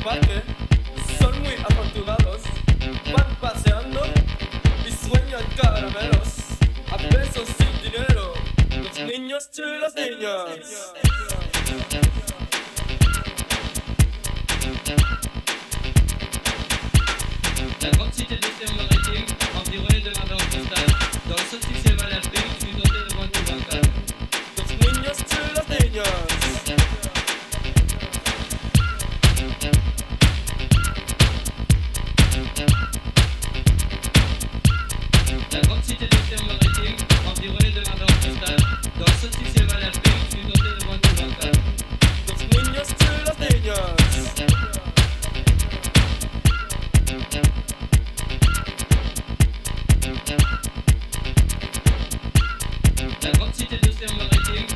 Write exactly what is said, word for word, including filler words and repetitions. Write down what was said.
parque son muy afortunados, van paseando y sueñan caramelos, a pesos sin dinero, los niños y las niñas. La grande cité d'océan maritime, environnée de marins postales, dans le saut du ciel à l'Afrique, fut dotée de vingt vingt. Los niños y las niñas. La grande cité d'océan maritime, environnée de marins postales, dans le saut du ciel à l'Afrique, fut dotée de vingt vingt. Los niños y las niñas. La grande cité d'océan maritime,